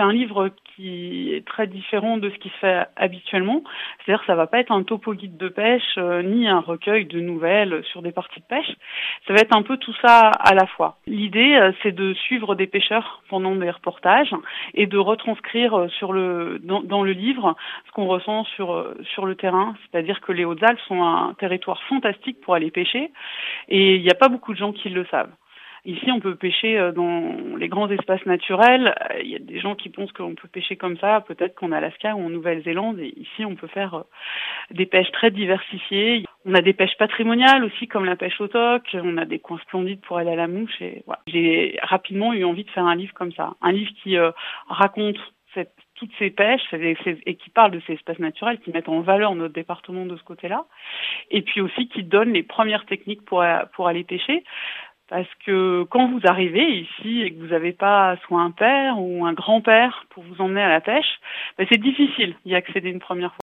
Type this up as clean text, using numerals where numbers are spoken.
c'est un livre qui est très différent de ce qui se fait habituellement. C'est-à-dire que ça va pas être un topo guide de pêche, ni un recueil de nouvelles sur des parties de pêche. Ça va être un peu tout ça à la fois. L'idée, c'est de suivre des pêcheurs pendant des reportages et de retranscrire dans le livre ce qu'on ressent sur le terrain. C'est-à-dire que les Hautes-Alpes sont un territoire fantastique pour aller pêcher et il n'y a pas beaucoup de gens qui le savent. Ici, on peut pêcher dans les grands espaces naturels. Il y a des gens qui pensent qu'on peut pêcher comme ça, peut-être qu'en Alaska ou en Nouvelle-Zélande. Et ici, on peut faire des pêches très diversifiées. On a des pêches patrimoniales aussi, comme la pêche au toc. On a des coins splendides pour aller à la mouche. Et voilà. J'ai rapidement eu envie de faire un livre comme ça. Un livre qui raconte toutes ces pêches et qui parle de ces espaces naturels, qui mettent en valeur notre département de ce côté-là. Et puis aussi qui donne les premières techniques pour aller pêcher. Parce que quand vous arrivez ici et que vous n'avez pas soit un père ou un grand-père pour vous emmener à la pêche, c'est difficile d'y accéder une première fois.